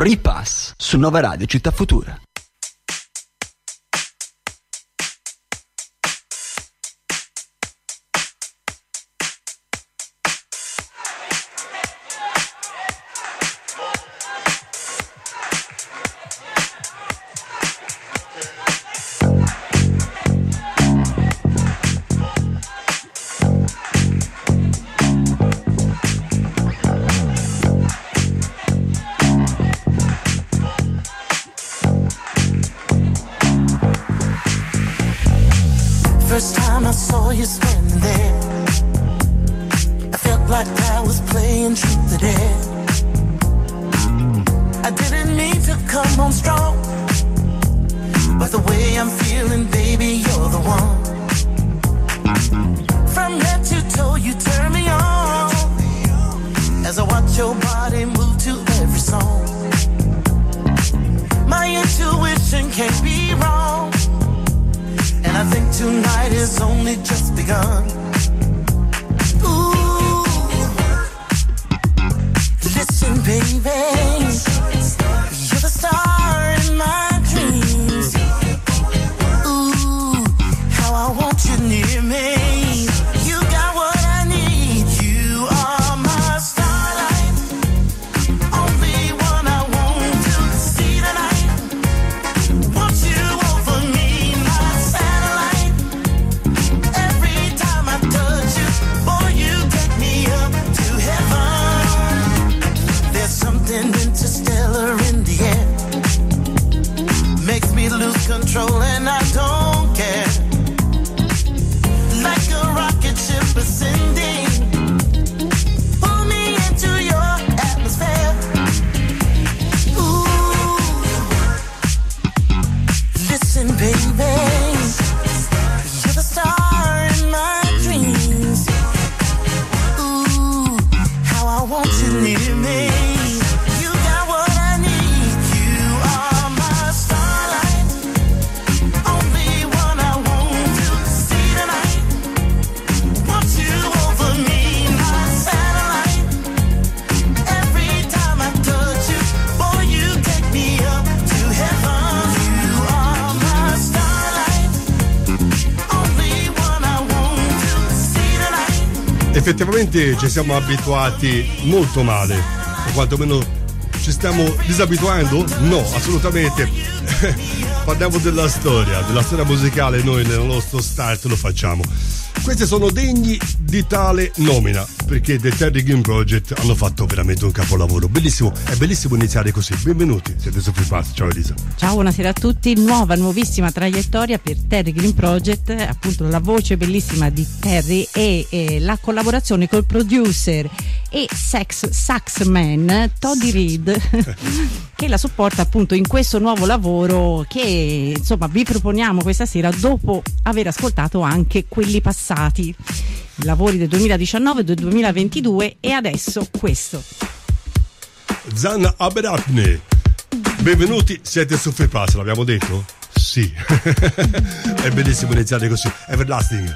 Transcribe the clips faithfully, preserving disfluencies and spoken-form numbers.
Free Pass su Nova Radio Città Futura. First time I saw you standing there, I felt like I was playing truth or dare. I didn't mean to come on strong, but the way I'm feeling, baby, you're the one. From head to toe, you turn me on, as I watch your body move to every song. My intuition can't be wrong, and I think tonight is only just begun. Ooh, listen, baby, you're the star in my dreams. Ooh, how I want you near me. You got what I need. You are my starlight, only one I want to see tonight. Want you over me, my satellite. Every time I touch you, boy, you take me up to heaven. There's something interstellar in the air, makes me lose control and I don't care. Like a rocket ship ascending, pull me into your atmosphere. Ooh, listen, baby, you're the star in my dreams. Ooh, how I want you near me. You got what I need. You are my starlight, only one I want to see tonight. Want you over me, my satellite. Every time I touch you, boy, you take me up to heaven. You are my starlight, only one I want to see tonight. Effettivamente ci siamo abituati molto male, o quantomeno ci stiamo disabituando? No, assolutamente. Parliamo della storia, della storia musicale, noi nel nostro start lo facciamo. Questi sono degni di tale nomina, perché The Terry Green Project hanno fatto veramente un capolavoro. Bellissimo, è bellissimo iniziare così. Benvenuti, siete su Free Pass. Ciao Elisa. Ciao, buonasera a tutti. Nuova, nuovissima traiettoria per Terry Green Project, appunto la voce bellissima di Terry e, e la collaborazione col producer e sax, saxman Toddy Reed che la supporta appunto in questo nuovo lavoro che insomma vi proponiamo questa sera, dopo aver ascoltato anche quelli passati, i lavori del duemiladiciannove e del duemilaventidue, e adesso questo. Zan Aberatne, benvenuti, siete su Free Pass, l'abbiamo detto? Sì. È bellissimo iniziare così. Everlasting.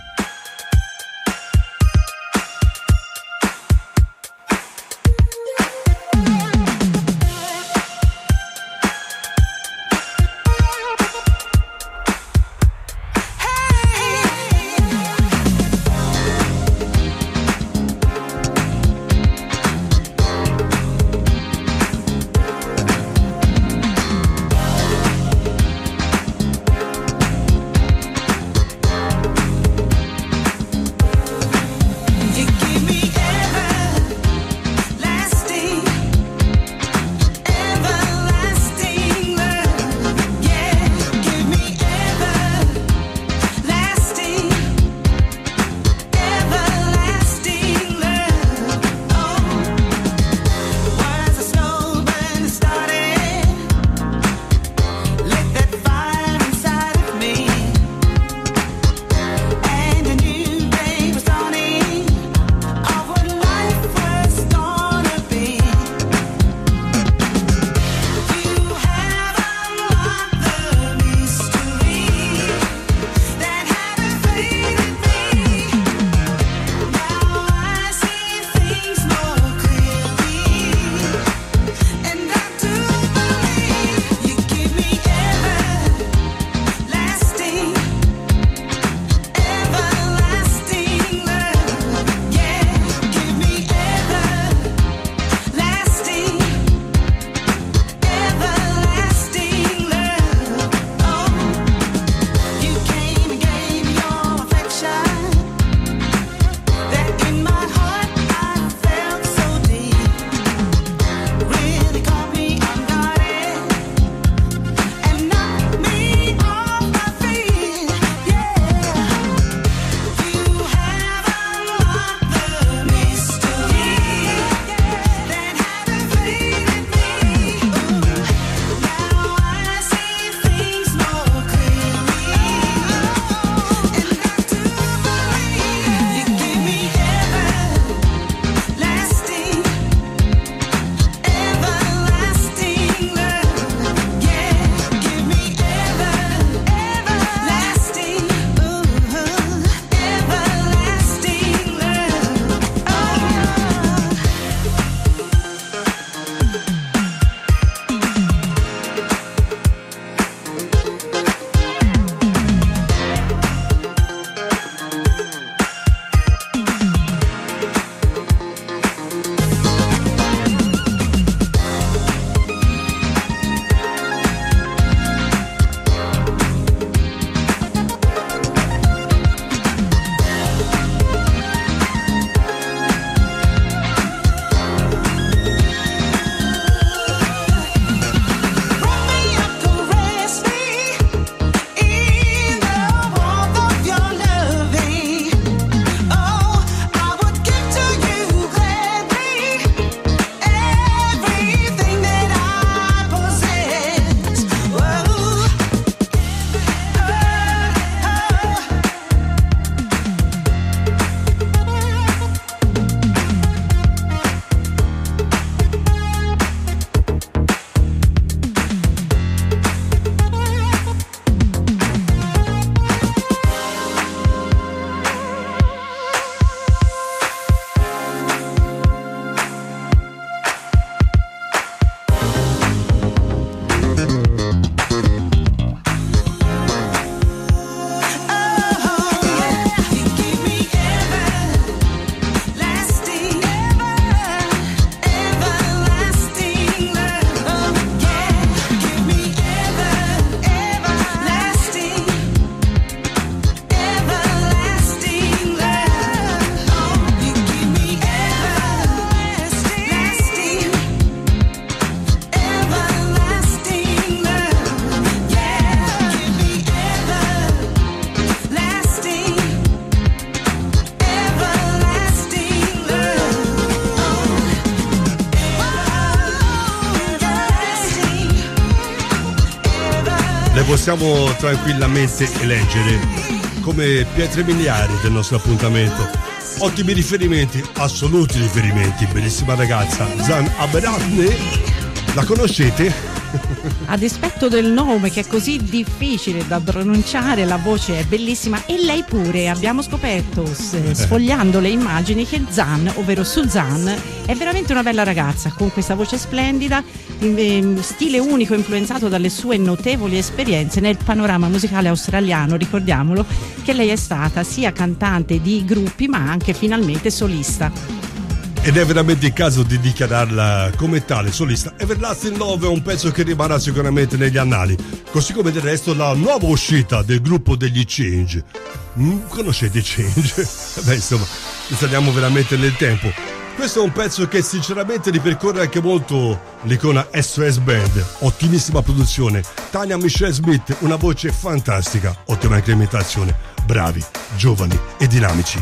le possiamo tranquillamente eleggere come pietre miliari del nostro appuntamento. Ottimi riferimenti, assoluti riferimenti, bellissima ragazza, Zan Aberatne, la conoscete? A dispetto del nome che è così difficile da pronunciare, la voce è bellissima e lei pure. Abbiamo scoperto, sfogliando le immagini, che Zan, ovvero Suzanne, è veramente una bella ragazza con questa voce splendida, stile unico influenzato dalle sue notevoli esperienze nel panorama musicale australiano. Ricordiamolo che lei è stata sia cantante di gruppi ma anche finalmente solista. Ed è veramente il caso di dichiararla come tale, solista. Everlasting Love è un pezzo che rimarrà sicuramente negli annali, così come del resto la nuova uscita del gruppo degli Change. Mm, conoscete i Change? Beh, insomma, saliamo veramente nel tempo. Questo è un pezzo che sinceramente ripercorre anche molto l'icona S O S Band. Ottimissima produzione, Tanya Michelle Smith, una voce fantastica, ottima incrementazione, bravi, giovani e dinamici.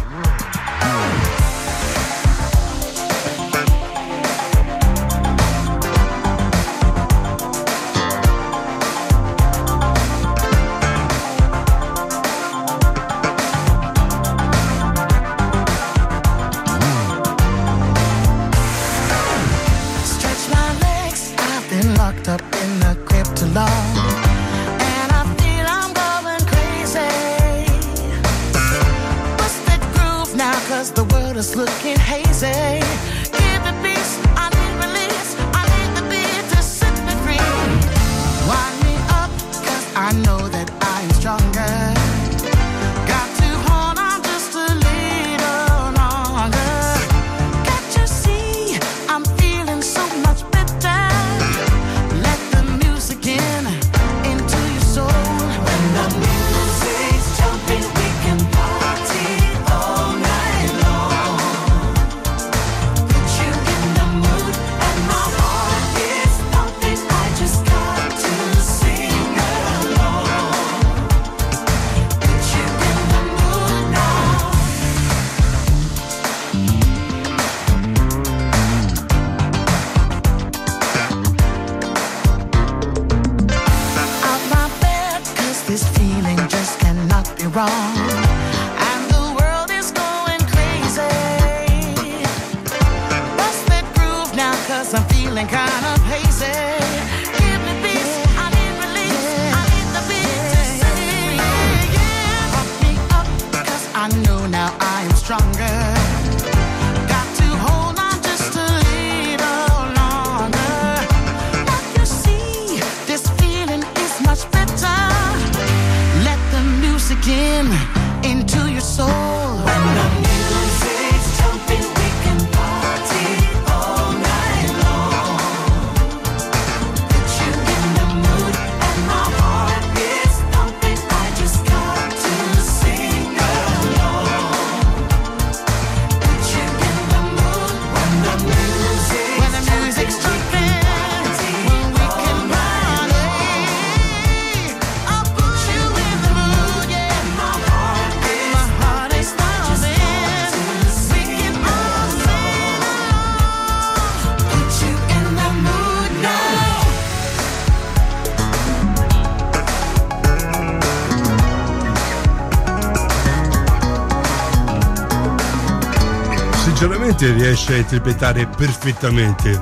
Sinceramente riesce a interpretare perfettamente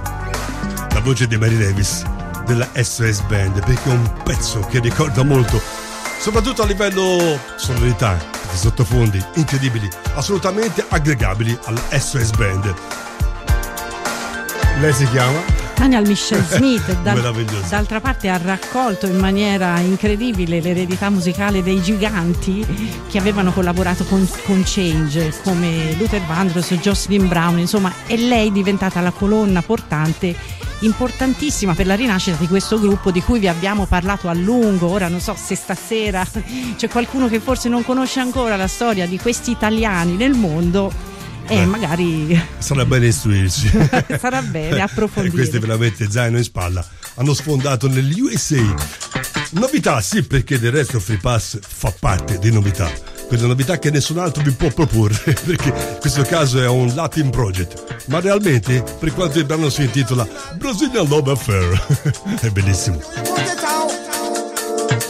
la voce di Mary Davis della S O S Band, perché è un pezzo che ricorda molto, soprattutto a livello sonorità, di sottofondi incredibili, assolutamente aggregabili alla S O S Band. Lei si chiama? Tanya Michelle Smith, dal, d'altra parte ha raccolto in maniera incredibile l'eredità musicale dei giganti che avevano collaborato con, con Change, come Luther Vandross, Jocelyn Brown, insomma, è lei diventata la colonna portante importantissima per la rinascita di questo gruppo di cui vi abbiamo parlato a lungo. Ora non so se stasera c'è qualcuno che forse non conosce ancora la storia di questi italiani nel mondo. E eh, magari sarà bene istruirci. Sarà bene approfondire. Questi veramente zaino in spalla hanno sfondato negli U S A. Novità sì, perché del resto Free Pass fa parte di novità, quelle novità che nessun altro vi può proporre, perché in questo caso è un Latin Project, ma realmente per quanto il brano si intitola Brazilian Love Affair è bellissimo.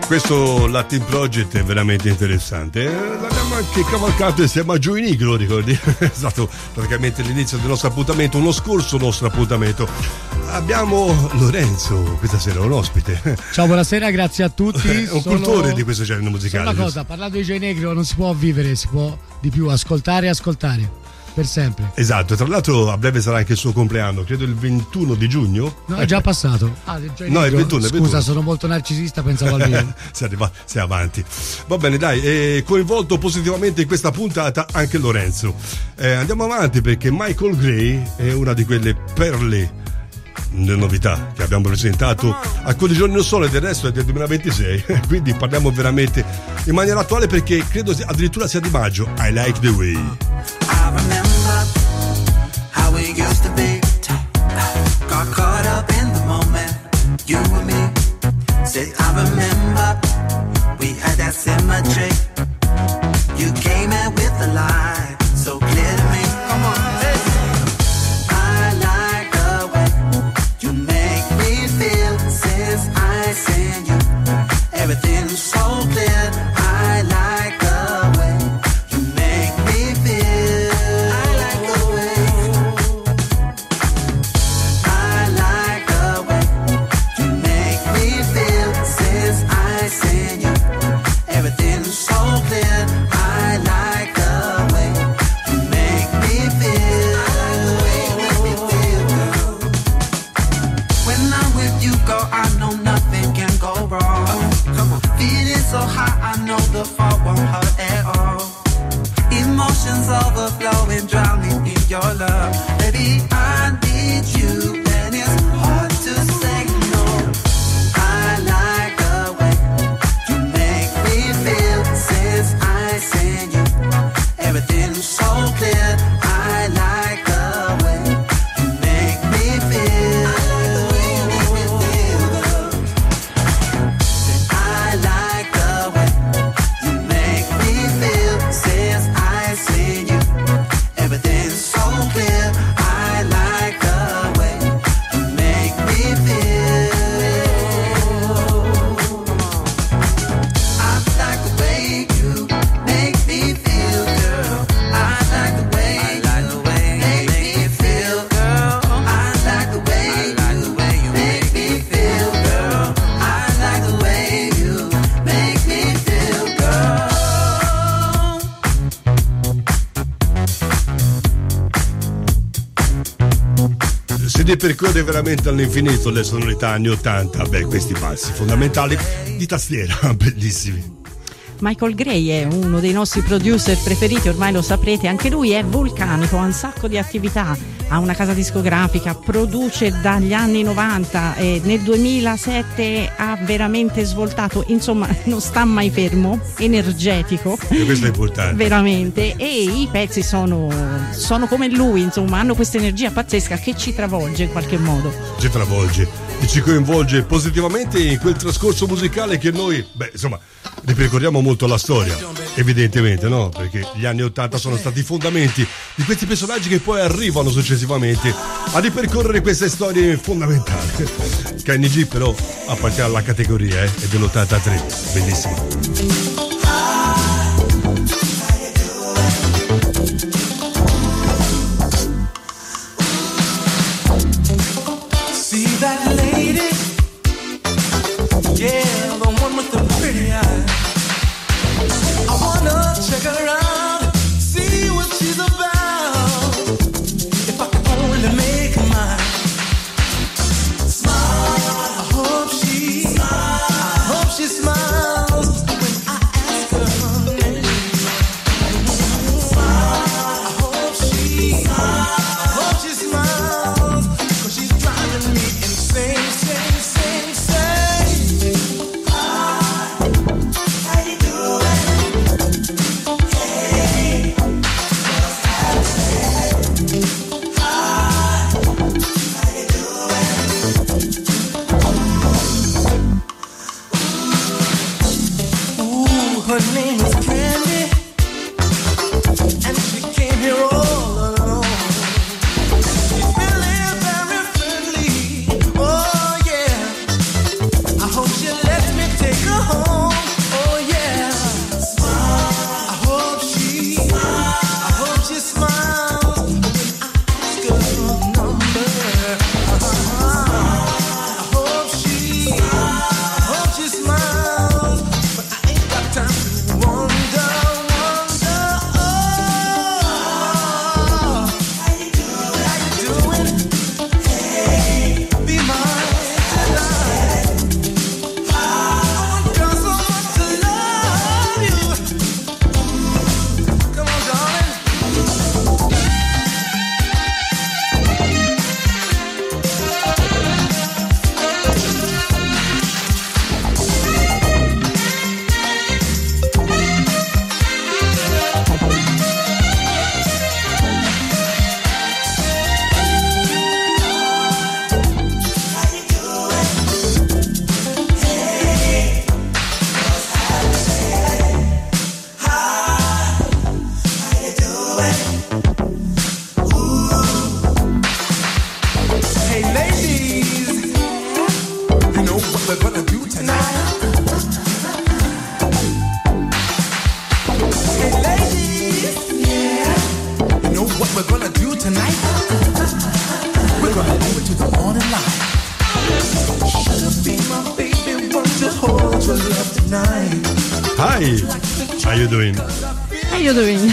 Questo Latin Project è veramente interessante. Eh, l'abbiamo anche cavalcato insieme a Joey Negro, ricordi? È stato praticamente l'inizio del nostro appuntamento, uno scorso nostro appuntamento. Abbiamo Lorenzo questa sera, un ospite. Ciao, buonasera, grazie a tutti. Un Sono... cultore di questo genere musicale. Una cosa, parlando di Joey Negro non si può vivere, si può di più ascoltare e ascoltare. Per sempre. Esatto, tra l'altro a breve sarà anche il suo compleanno, credo il ventuno di giugno. No, è già passato. Ah, già no, è il ventuno, è il ventuno. Scusa, sono molto narcisista, pensavo al mio. sei, arriva, sei avanti. Va bene, dai, è coinvolto positivamente in questa puntata anche Lorenzo. Eh, andiamo avanti perché Michael Gray è una di quelle perle, le novità che abbiamo presentato alcuni giorni non solo, e del resto è del duemilaventisei, quindi parliamo veramente in maniera attuale perché credo addirittura sia di maggio. I Like the Way. I remember how we used to be. Got caught up in the moment, you and me. Said I remember we had that symmetry. You came in with the light so clear to me. Come on, hey. I like the way you make me feel since I seen you. Everything's so clear. I like the way you make me feel. I like the way. I like the way you make me feel since I seen you. Everything's so clear. I like the way you make me feel. I like the way you make me feel, girl. When I'm with you, girl, I know nothing can go wrong. Come on, feeling so high, I know the fall won't hurt at all. Emotions overflowing, drowning in your love. Baby, I need you, and it's hard to say no. I like the way you make me feel since I seen you. Everything's so clear. I like the way you make me feel. I like the way you make me feel since I seen you. Everything's so clear. I like the way you make me feel. I like the way you make me feel, girl. I like the way you make me feel, girl. I like the way you make me feel, girl. I like the way you make me feel, girl. Si ripercorre veramente all'infinito le sonorità anni ottanta, beh, questi passi fondamentali di tastiera, bellissimi. Michael Gray è uno dei nostri producer preferiti, ormai lo saprete, anche lui è vulcanico, ha un sacco di attività, ha una casa discografica, produce dagli anni novanta e nel duemilasette ha veramente svoltato, insomma non sta mai fermo, energetico. E questo è importante. Veramente, e i pezzi sono, sono come lui, insomma, hanno questa energia pazzesca che ci travolge in qualche modo. Ci travolge e ci coinvolge positivamente in quel trascorso musicale che noi, beh, insomma, ripercorriamo molto la storia, evidentemente, no? Perché gli anni ottanta sono stati i fondamenti di questi personaggi che poi arrivano successivamente a ripercorrere queste storie fondamentali. Kenny G però appartiene alla categoria, eh, è dell'ottantatré, bellissimo. That lady, yeah, the one with the pretty eyes. I wanna check her out, see what she's about. If I could only make her mine. Smile, I hope she, I hope she smiles when I We're gonna do it to the morning light. Sugar be my baby, won't you hold your love tonight? Hi, how you doing? How you doing?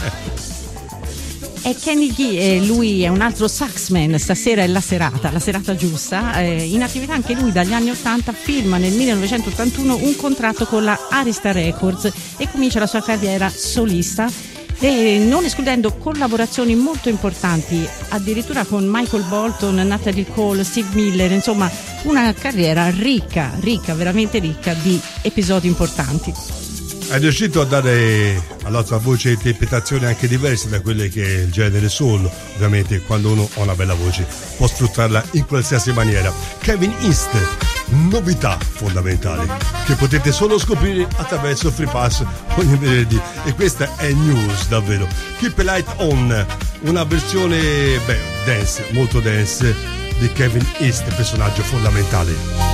È Kenny G e lui è un altro saxman. Stasera è la serata, la serata giusta. Eh, in attività anche lui dagli anni ottanta, firma nel millenovecentottantuno un contratto con la Arista Records e comincia la sua carriera solista, e non escludendo collaborazioni molto importanti, addirittura con Michael Bolton, Natalie Cole, Steve Miller. Insomma, una carriera ricca, ricca, veramente ricca di episodi importanti. Hai riuscito a dare alla tua voce interpretazioni anche diverse da quelle che è il genere soul. Ovviamente quando uno ha una bella voce può sfruttarla in qualsiasi maniera. Kevin East, novità fondamentali che potete solo scoprire attraverso Free Pass ogni venerdì, e questa è news davvero. Keep a Light On, una versione beh, dance, molto dance di Kevin East, personaggio fondamentale.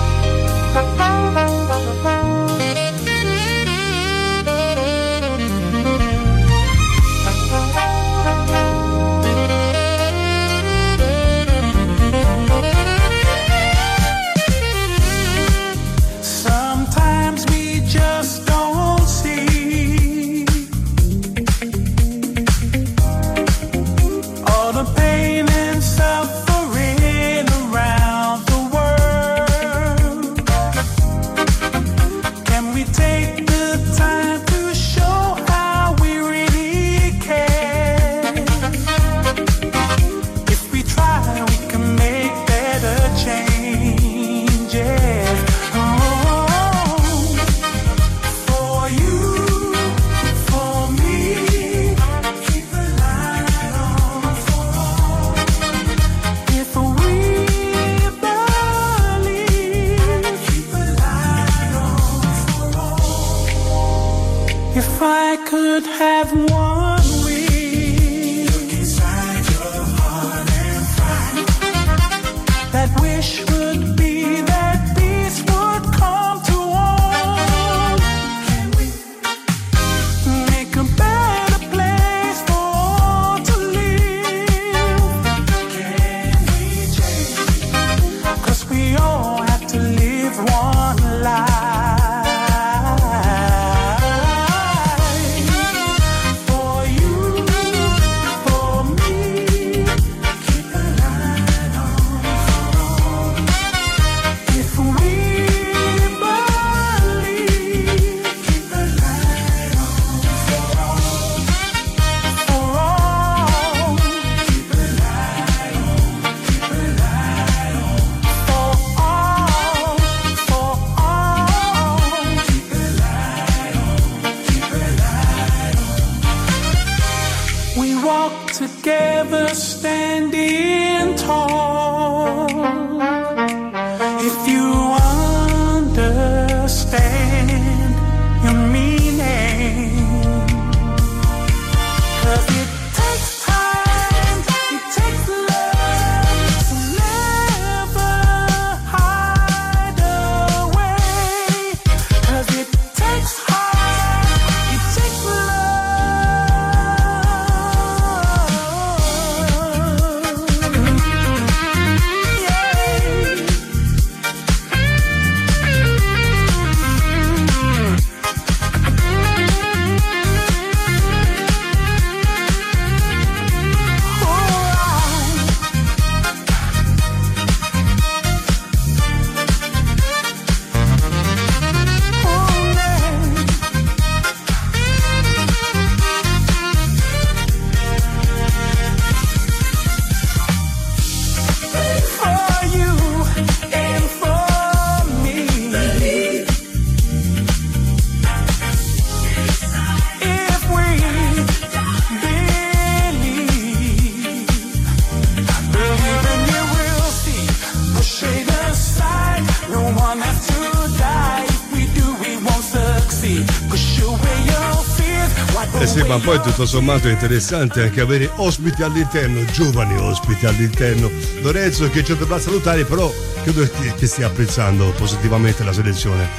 Eh sì, ma poi tutto sommato è interessante anche avere ospiti all'interno, giovani ospiti all'interno. Lorenzo che ci dovrà salutare, però credo che stia apprezzando positivamente la selezione.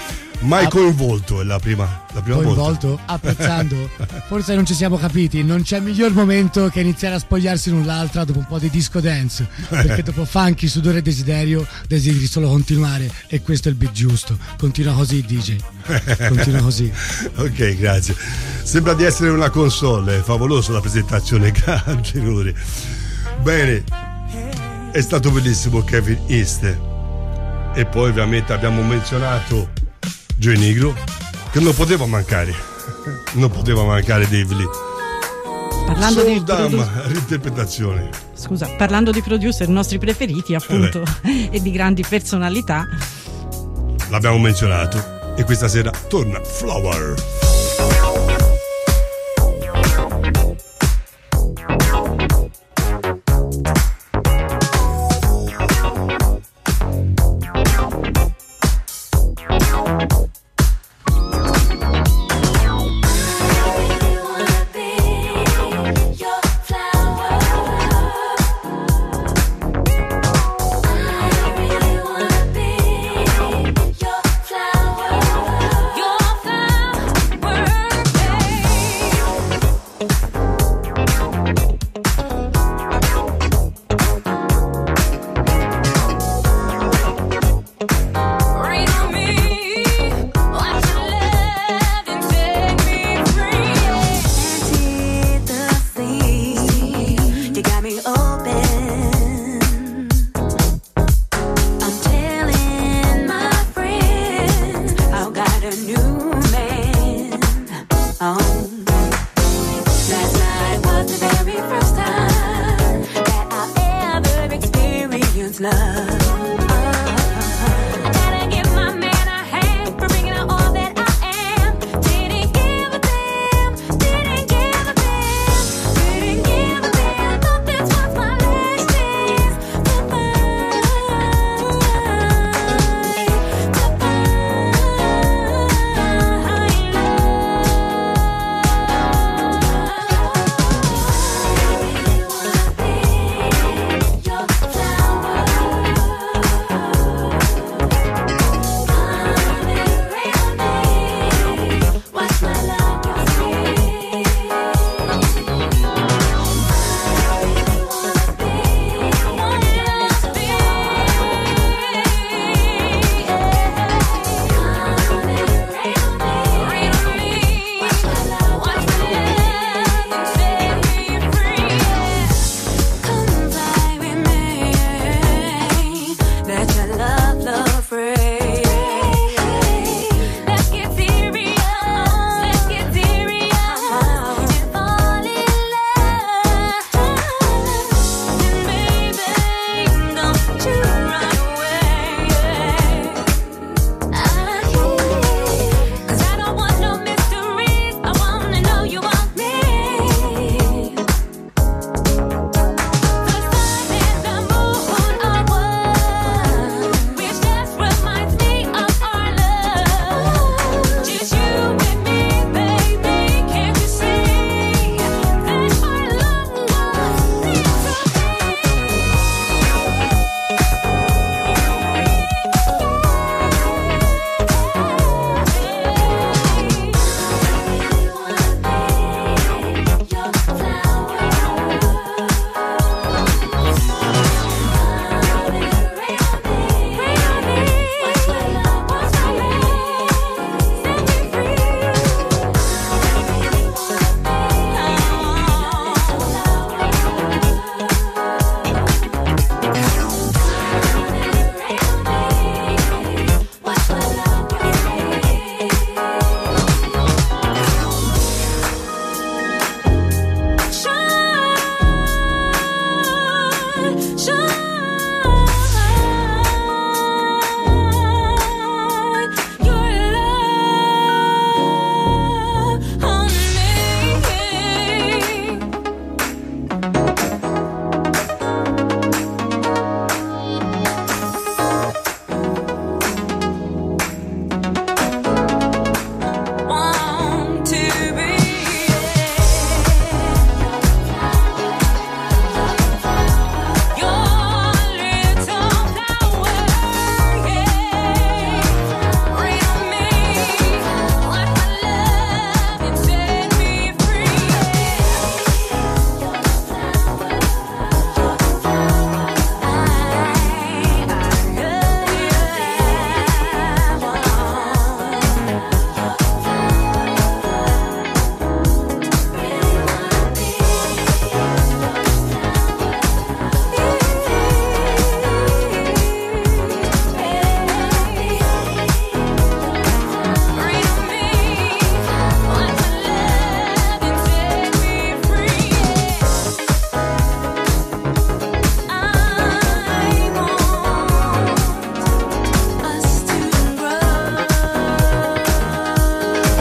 Mai Ah. coinvolto è la prima, la prima Coinvolto, volta. apprezzando. Forse non ci siamo capiti. Non c'è miglior momento che iniziare a spogliarsi l'un l'altra dopo un po' di disco dance. Perché dopo funky, sudore e desiderio, desideri solo continuare. E questo è il beat giusto. Continua così, D J. Continua così. Ok, grazie. Sembra di essere una console, è favolosa la presentazione, grande Nuri. Bene, è stato bellissimo Kevin East. E poi ovviamente abbiamo menzionato Joey Negro, che non poteva mancare. Non poteva mancare Dave Lee. Parlando Soul di Dam, produ- reinterpretazione. Scusa, parlando di producer nostri preferiti appunto e di grandi personalità, L'abbiamo menzionato. E questa sera torna Flower. Flower.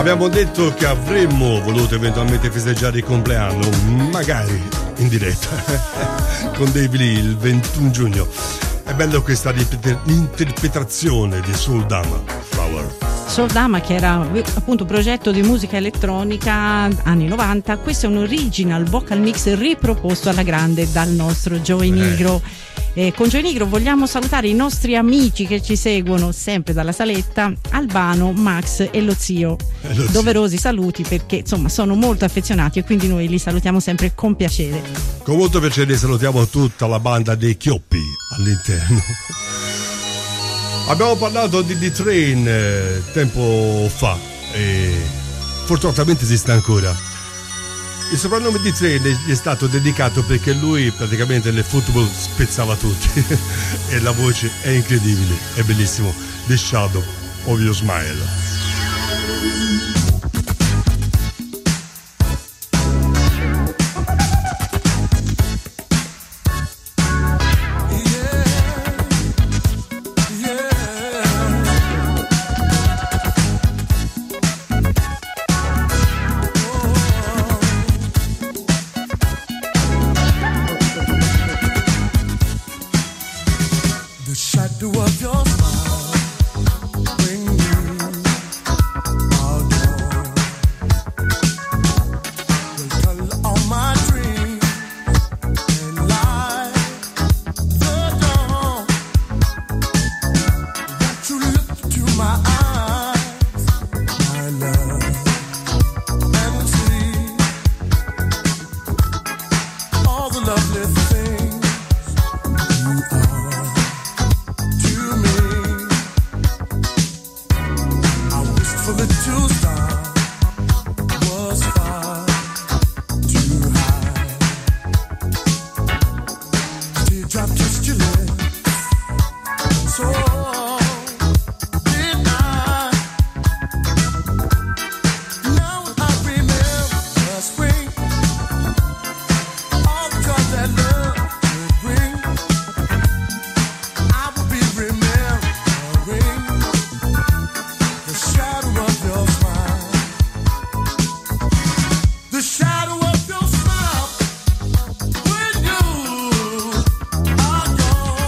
Abbiamo detto che avremmo voluto eventualmente festeggiare il compleanno, magari in diretta, con Dave Lee il ventuno giugno. È bello questa interpretazione di Soul Dama, Flower. Soul Dama, che era appunto un progetto di musica elettronica anni novanta. Questo è un original vocal mix riproposto alla grande dal nostro Joey Nigro. Eh, con Joey Nigro vogliamo salutare i nostri amici che ci seguono sempre dalla saletta, Albano, Max e lo zio. E lo Doverosi zio. Saluti, perché insomma sono molto affezionati e quindi noi li salutiamo sempre con piacere. Con molto piacere salutiamo tutta la banda dei Chioppi all'interno. Abbiamo parlato di D-Train eh, tempo fa e fortunatamente esiste ancora. Il soprannome D-Train gli è stato dedicato perché lui praticamente nel football spezzava tutti e la voce è incredibile, è bellissimo. The Shadow of Your Smile. Shadow of your smile when you are gone.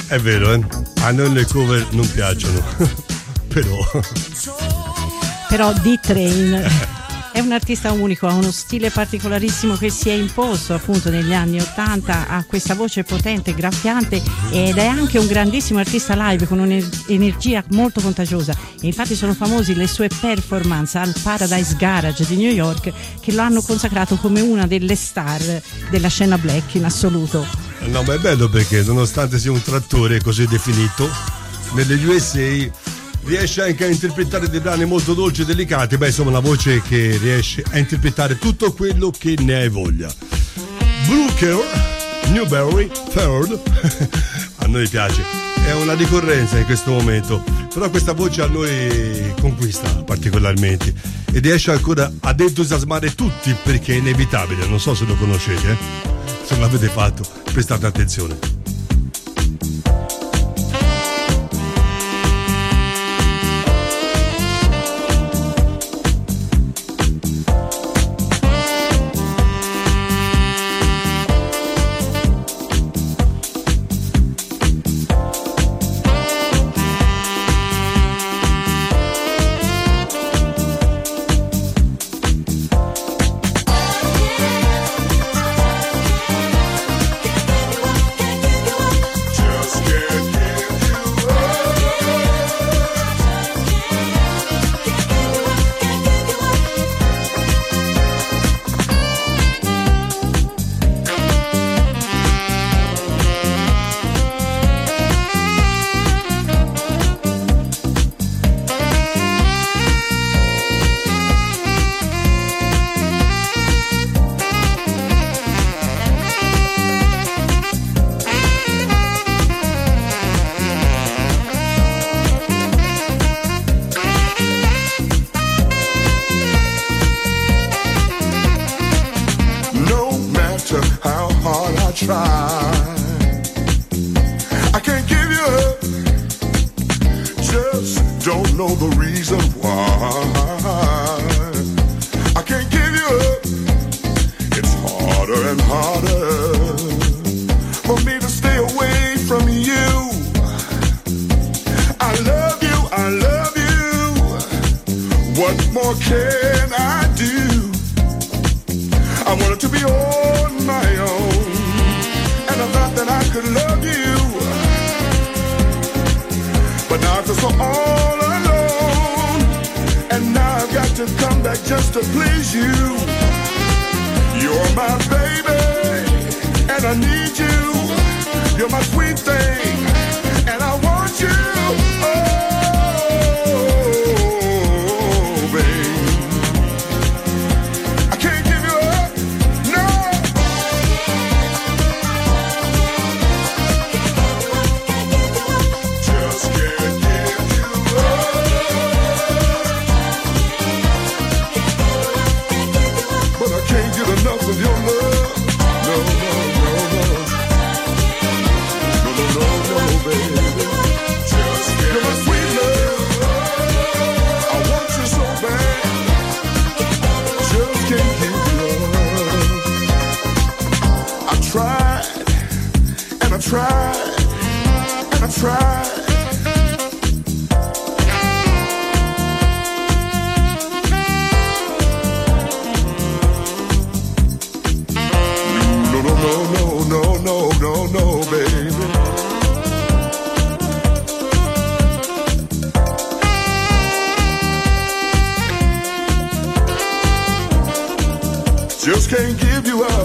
È vero, eh? A noi le cover non piacciono. Però Però D-Train è un artista unico, ha uno stile particolarissimo che si è imposto appunto negli anni ottanta, ha questa voce potente, graffiante ed è anche un grandissimo artista live con un'energia molto contagiosa, e infatti sono famosi le sue performance al Paradise Garage di New York, che lo hanno consacrato come una delle star della scena black in assoluto. no, ma è bello perché nonostante sia un trattore così definito, nelle U S A riesce anche a interpretare dei brani molto dolci e delicati. Beh, insomma, una voce che riesce a interpretare tutto quello che ne hai voglia. Brooker, Newberry, Third a noi piace, è una ricorrenza in questo momento, però questa voce a noi conquista particolarmente ed riesce ancora ad entusiasmare tutti perché è inevitabile. Non so se lo conoscete, eh? Se non l'avete fatto, prestate attenzione. Just can't give you up.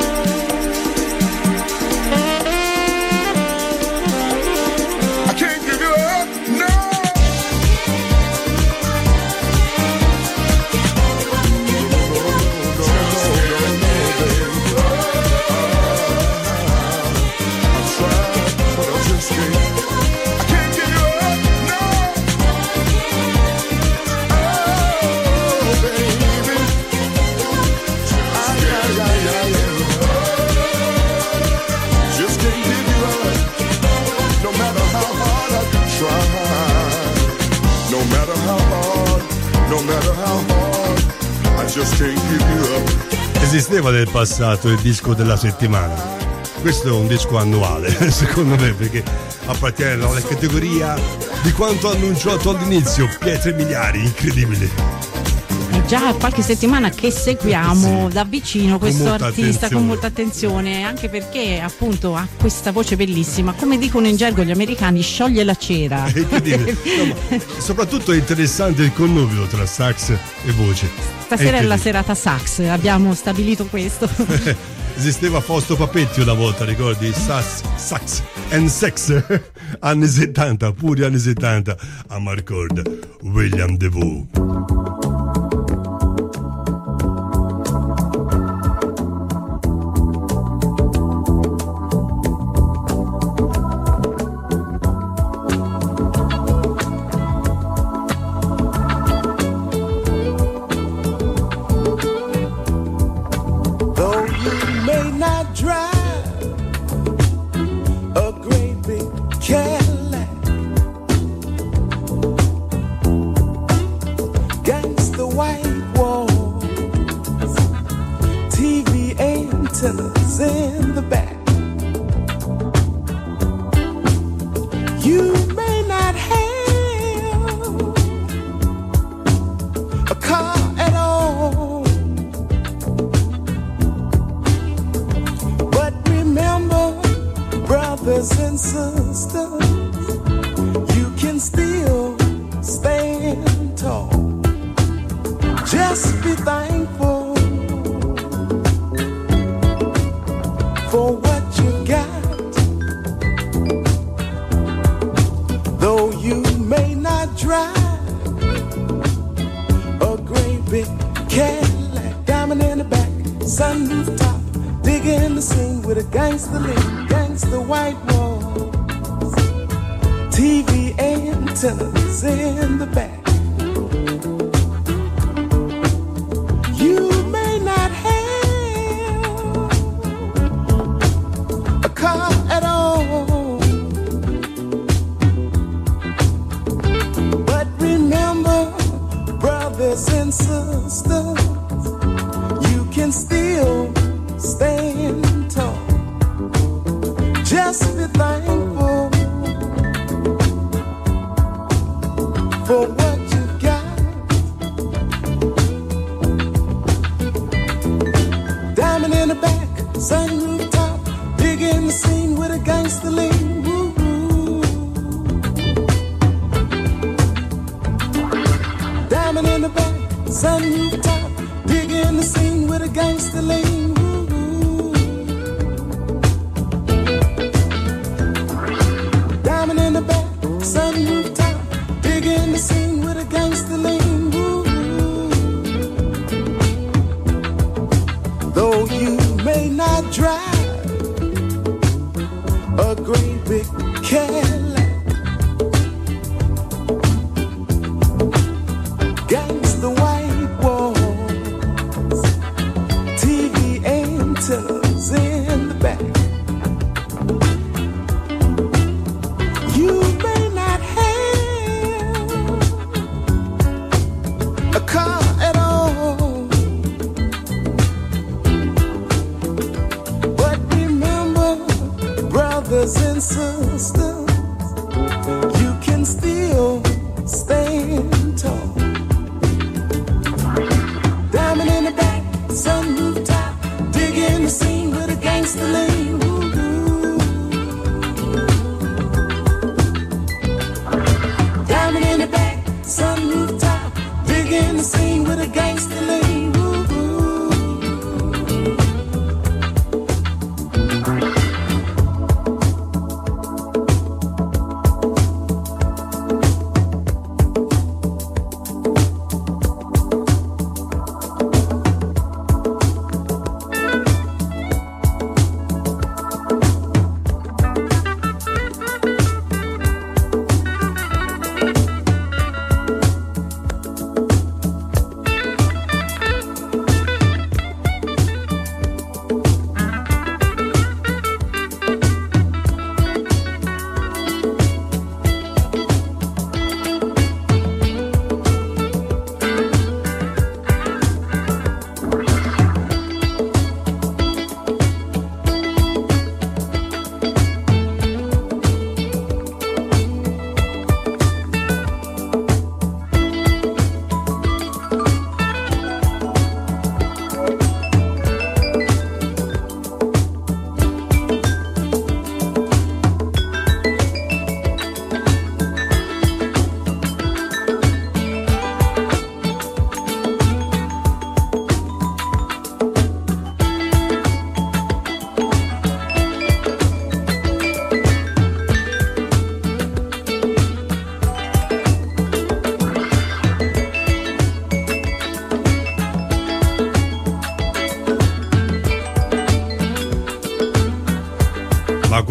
I can't give just can't give you up. Esisteva nel passato il disco della settimana. Questo è un disco annuale, secondo me, perché appartiene alla categoria di quanto annunciato all'inizio, pietre miliari, incredibile. È già qualche settimana che seguiamo Sì. da vicino questo Con molta artista attenzione. con molta attenzione, anche perché appunto ha questa voce bellissima, come dicono in gergo gli americani, scioglie la cera. È incredibile. No, ma soprattutto è interessante il connubio tra sax e voce. Stasera è la serata sax, abbiamo stabilito questo. Esisteva Fausto Papetti una volta, ricordi? Sax, sax and sex. Anni settanta, puri anni settanta. A Marcord, William DeVoe. Though you may not drive a great big Cadillac, against the white walls, T V antennas in the back. You may not have a car at all, but remember, brothers and sisters, you can still stand tall. Just be thankful for what you got. Though you may not drive a great big Cadillac, diamond in the back, sunroof top, digging the scene with a gangster lean, gangster white walls, T V antennas in the back. You may not have a car at all, but remember, brothers and sisters, you can still stand tall. Just be thankful for what you got. Diamond in the back, sunroof top, digging the scene with a gangster lean. Woo-hoo. Diamond in the back, sunroof top, digging the scene with a gangster lean. Woo-hoo. Diamond in the back, sunroof top, digging the scene with a gangster lean. Woo-hoo. Though you may not drive a great big Cadillac, gangsta white walls, T V antennas in the back. You may not have a car at all, but remember, brothers and sisters, you can still stand tall. Diamond in the back, sunroof top, digging the scene with a gangster lean. Woo-hoo.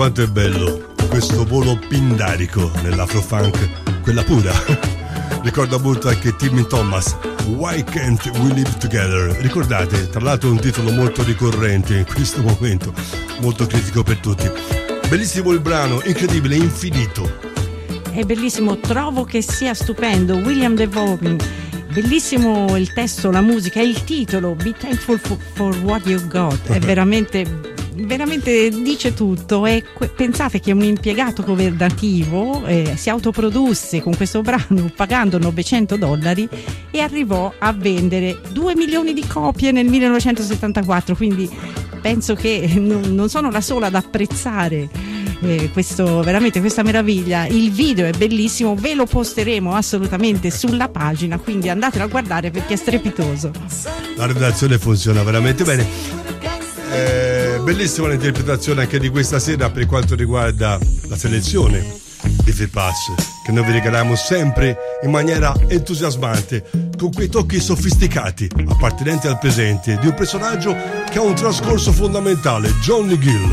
quanto è bello questo volo pindarico nell'afrofunk, quella pura. Ricorda molto anche Timmy Thomas, Why Can't We Live Together? Ricordate, tra l'altro un titolo molto ricorrente in questo momento, molto critico per tutti. Bellissimo il brano, incredibile, infinito. È bellissimo, trovo che sia stupendo. William DeVoe, bellissimo il testo, la musica e il titolo, Be Thankful for, for What You Got. È veramente... veramente dice tutto. E que- pensate che un impiegato governativo eh, si autoprodusse con questo brano pagando novecento dollari e arrivò a vendere due milioni di copie nel millenovecentosettantaquattro, quindi penso che non, non sono la sola ad apprezzare eh, questo, veramente questa meraviglia. Il video è bellissimo, ve lo posteremo assolutamente sulla pagina, quindi andatelo a guardare perché è strepitoso. La redazione funziona veramente bene. Eh, bellissima l'interpretazione anche di questa sera per quanto riguarda la selezione di Free Pass, che noi vi regaliamo sempre in maniera entusiasmante, con quei tocchi sofisticati appartenenti al presente di un personaggio che ha un trascorso fondamentale, Johnny Gill.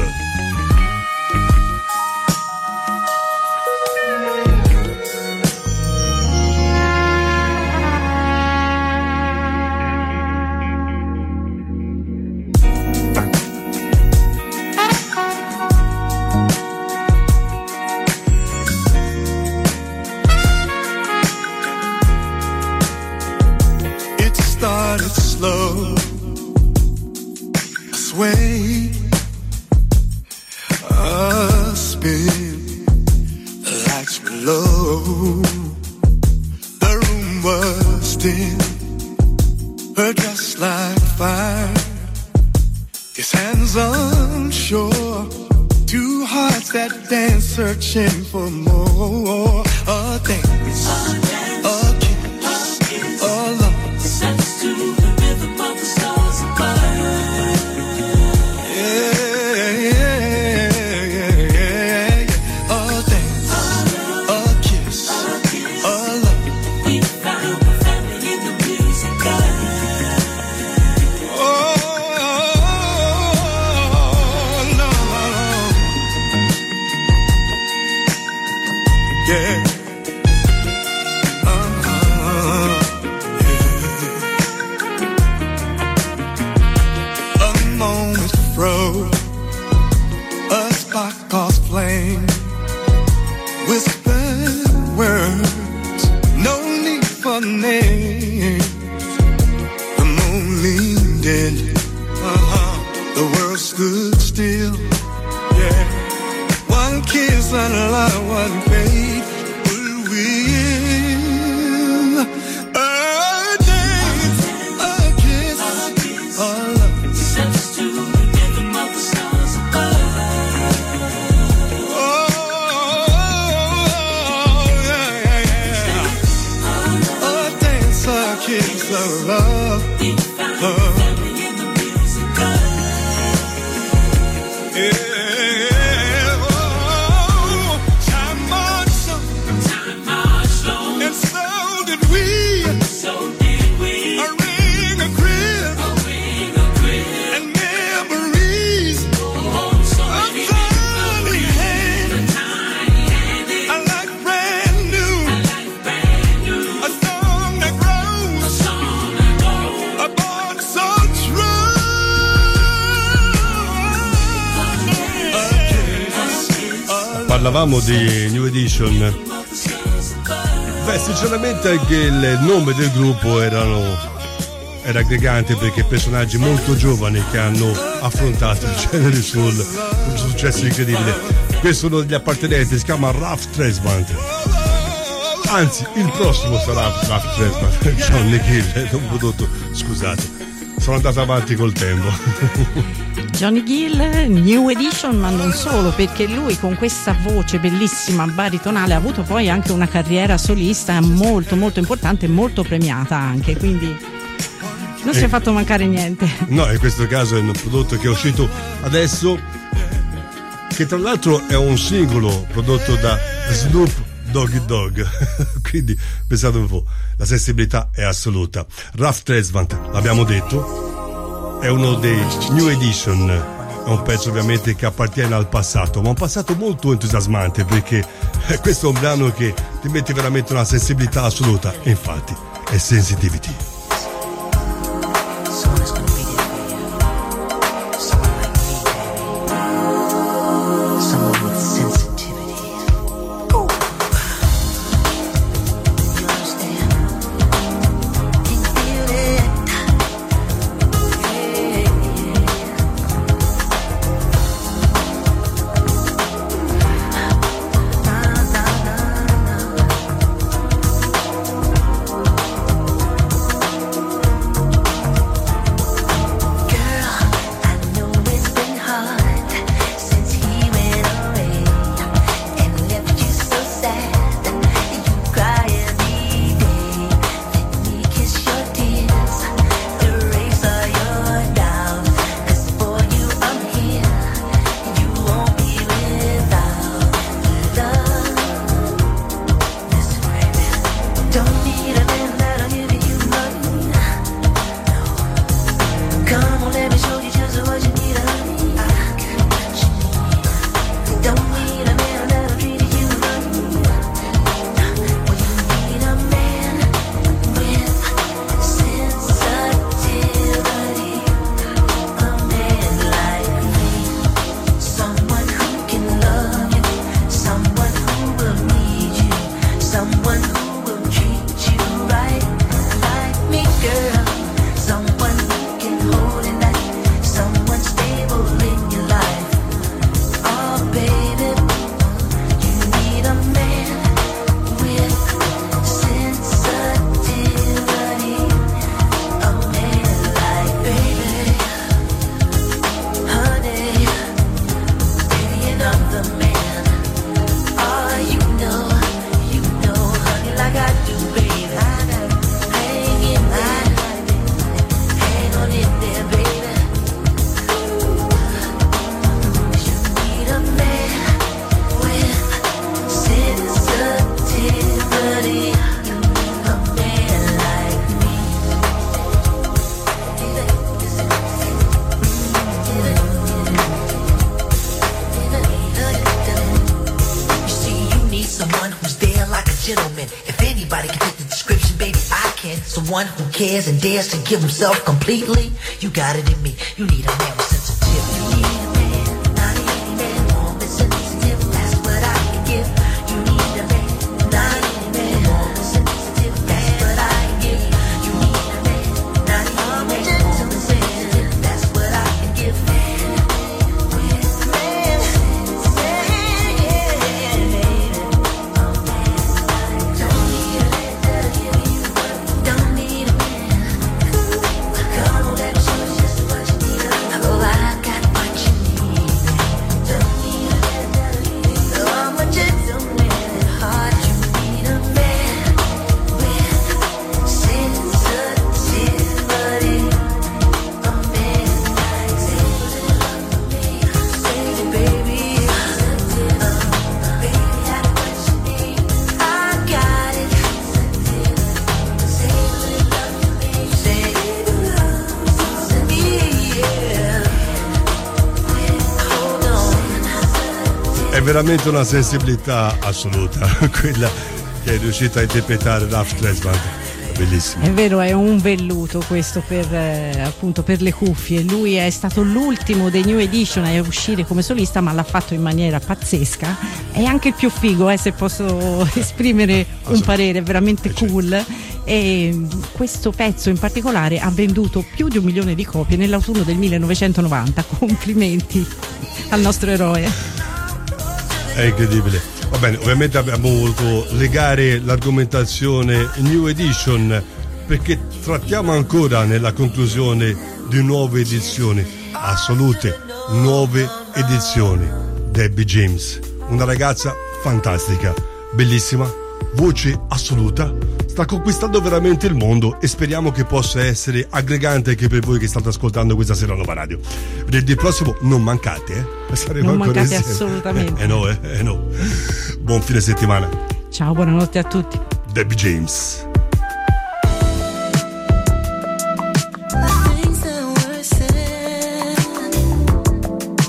Slow, sway, a spin, the lights were low, the room was dim, her dress like fire, his hands unsure, two hearts that dance searching for more, a dance, a kiss, a love. To the rhythm of the stars above. Yeah, yeah, yeah, yeah, yeah. A dance, a kiss, a love. We found a family in the music. Oh, no, yeah. A spark caused flame, whispered words, no need for names. The moon leaned in, uh-huh. The world stood still. Yeah, one kiss and love, one fate will win. A dance, a kiss, a love. Kiss of love, love. Yeah, oh, time marched on, time marched on, and so did we, so did we. A ring, a crib, a ring, a crib, and memories. Oh, so a tiny hand, a tiny hand, I like brand new, I like brand new, a song that grows. A bond so true. Parlavamo di New Edition. Beh, sinceramente anche il nome del gruppo erano era aggregante, perché personaggi molto giovani che hanno affrontato il genere soul con un successo incredibile. Questo è uno degli appartenenti, si chiama Ralph Tresvant. Anzi, il prossimo sarà Ralph Tresvant, Johnny Gill, non prodotto, scusate, sono andato avanti col tempo. Johnny Gill, New Edition, ma non solo, perché lui con questa voce bellissima baritonale ha avuto poi anche una carriera solista molto molto importante e molto premiata anche, quindi non si è fatto mancare niente. No, in questo caso è un prodotto che è uscito adesso, che tra l'altro è un singolo prodotto da Snoop Doggy Dogg. Quindi pensate un po', la sensibilità è assoluta. Ralph Tresvant, l'abbiamo detto, è uno dei New Edition è un pezzo ovviamente che appartiene al passato, ma un passato molto entusiasmante, perché questo è un brano che ti mette veramente una sensibilità assoluta, e infatti è Sensitivity. Someone who cares and dares to give himself completely. You got it in me. You need a man with sensitivity. You need a man, not any man, warm and sensitive. That's what I can give. You need a man, not any man, warm and sensitive. That's what I can give. You need a man, not any man, warm and sensitive. That's what I can give. Man, man, man, yeah, baby. Don't need a man that'll give you. Don't need a man. Come on, let me show you just what you need. Oh, I got what you need. Don't need a man that'll give you. Oh, I'm a gentleman at heart. You need a man with sensitivity. A man like sensitivity. Say, baby, uh, baby, I got what you need. I got it. È veramente una sensibilità assoluta quella che è riuscita a interpretare Ralph Tresvant. Bellissimo. È vero, è un velluto questo per eh, appunto per le cuffie. Lui è stato l'ultimo dei New Edition a uscire come solista, ma l'ha fatto in maniera pazzesca. È anche il più figo, eh, se posso esprimere un parere, veramente cool. E questo pezzo in particolare ha venduto più di un milione di copie nell'autunno del millenovecentonovanta. Complimenti al nostro eroe. È incredibile. Va bene, ovviamente abbiamo voluto legare l'argomentazione New Edition perché trattiamo ancora nella conclusione di nuove edizioni, assolute nuove edizioni. Debbie James, una ragazza fantastica, bellissima, voce assoluta, sta conquistando veramente il mondo e speriamo che possa essere aggregante anche per voi che state ascoltando questa sera Nova Radio. Venerdì prossimo non mancate, eh? Saremo non ancora mancate insieme. assolutamente. Eh, eh no, eh, eh no. Buon fine settimana. Ciao, buonanotte a tutti. Debbie James. The things that were said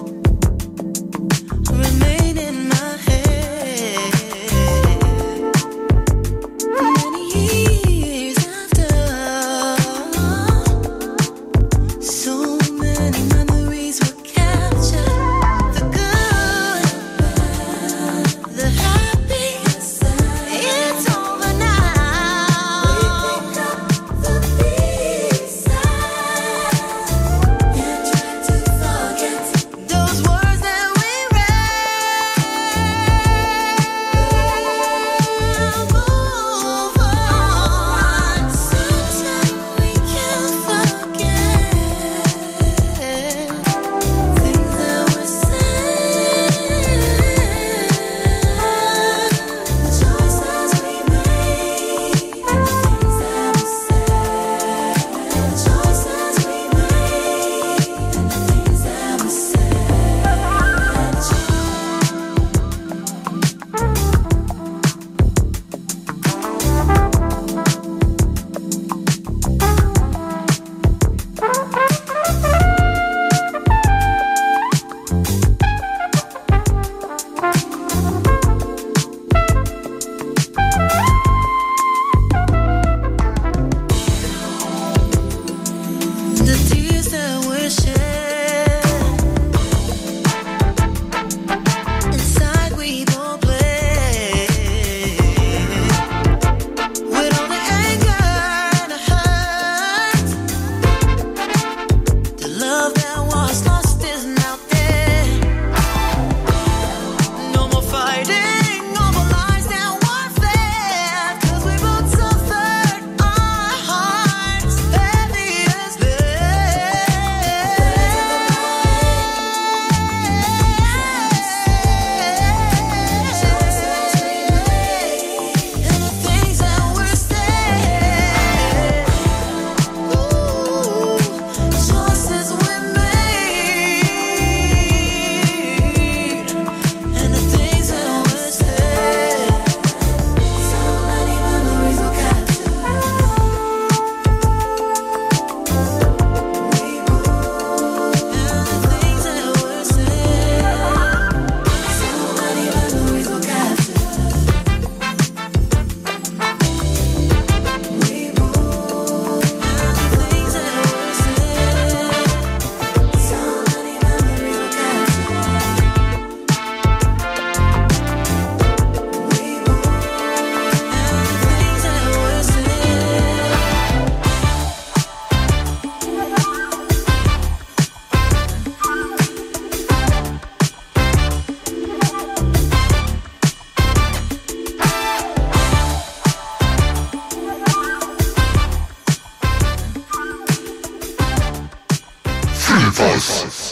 Device.